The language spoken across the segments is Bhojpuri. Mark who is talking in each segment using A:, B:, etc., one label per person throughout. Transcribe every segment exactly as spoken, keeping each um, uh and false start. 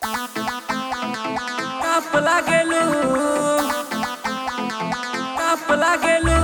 A: टाप लागेलू टाप लागेलू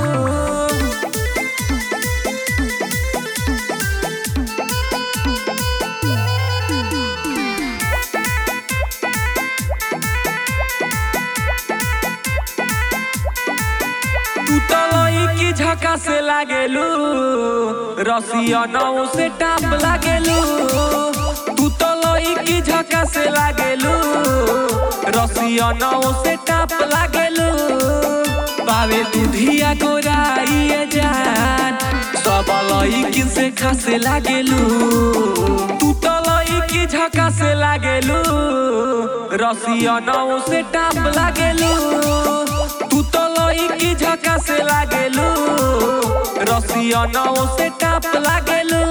A: तू तो लईकी झका से लागेलू रसिया नाव से टाप लागेलू तू तो लईकी झका से लागेलू रसिया नाव से टाप लागेलू पावे दुधिया गोराइए जान सब लईकी से खासे लागेलू तू तो लईकी झका से लागेलू रसिया नाव से टाप लागेलू तू तो लईकी झका से लागेलू रसिया नाव से टाप लागेलू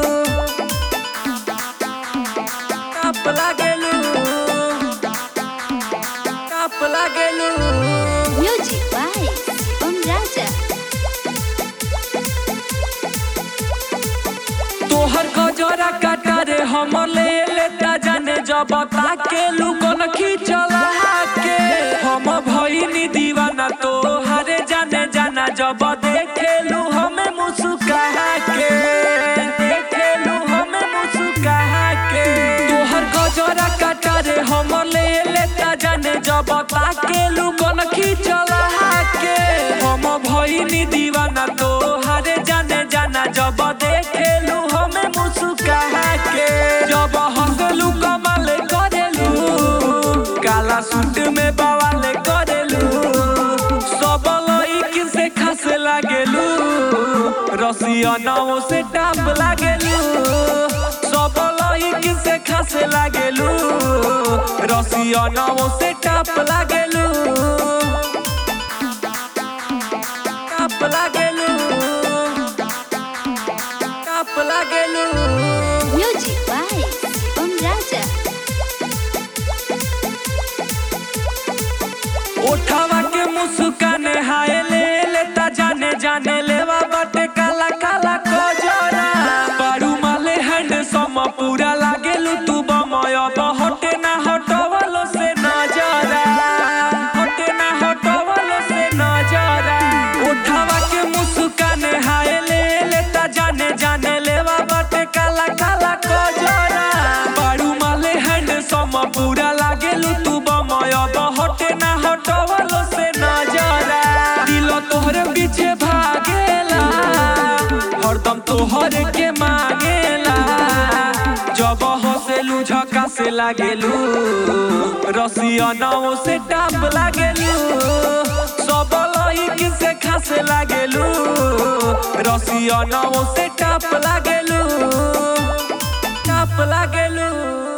A: टाप लागेलू टाप लागेलू
B: Music by Om Raja.
A: तोहर गजरा काटा रे हम ले लेता जाने जब ताकेलू कोन खींचला के हम भइनी दीवाना तोहरे जाने जाना जब देखेलू हमें मुस्कुरा के देखेलू हमें मुस्कुरा के तोहर गजरा काटा रे हम ले लेता जाने जब ताकेलू कोन खींचला के हम भइनी दीवाना तोहरे जाने जाना जब देखेलू हमें मुस्कुरा के जब हंसलू कमाल करेलू काला सूट में बवाल करेलू सब लईकी से खास लागेलू रसिया नाव से टाप लागेलू सब लईकी से खास लागेलू रसिया नाव से टाप लागेलू टाप लागेलू टाप लागेलू
B: Music by Om Raja.
A: उठावा के मुस्कान हाय ले लेता जाने जाने लेवा बाटे काला काला कोजरा बारू माले हैंडसम पूरा लागेलू तू बमया हटे ना हटवलो से नजरा हटे ना हटवलो से नजरा उठावा के मुस्कान हाय ले लेता जाने जाने लेवा बाटे काला काला कोजरा बारू माले हैंडसम पूरा लागेलू तू बमया हटे ना हटवलो से नजरा दिल तोहरे पीछे भागेला हरदम तोहरे के मांगेला जब हंसेलू झका से लागेलू रसिया नाव से टाप लागेलू सब लईकी से खास लागेलू रसिया नाव से टाप लागेलू टाप लागेलू।